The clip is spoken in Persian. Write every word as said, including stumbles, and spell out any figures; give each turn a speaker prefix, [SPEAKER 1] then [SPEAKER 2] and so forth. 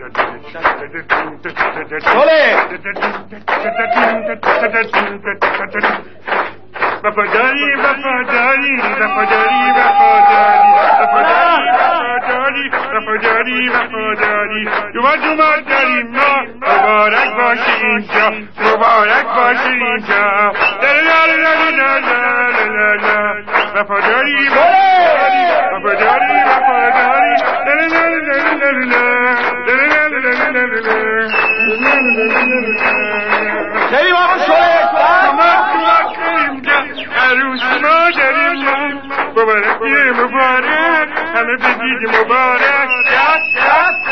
[SPEAKER 1] وفاداری وفاداری وفاداری وفاداری وفاداری وفاداری وفاداری وفاداری دوما دوما داریم ما مبارک باشی اینجا مبارک باشی اینجا وفاداری وفاداری وفاداری وفاداری
[SPEAKER 2] خیلی بابا شوید
[SPEAKER 1] عروس ما داریم مبارک مبارک همه بگید مبارک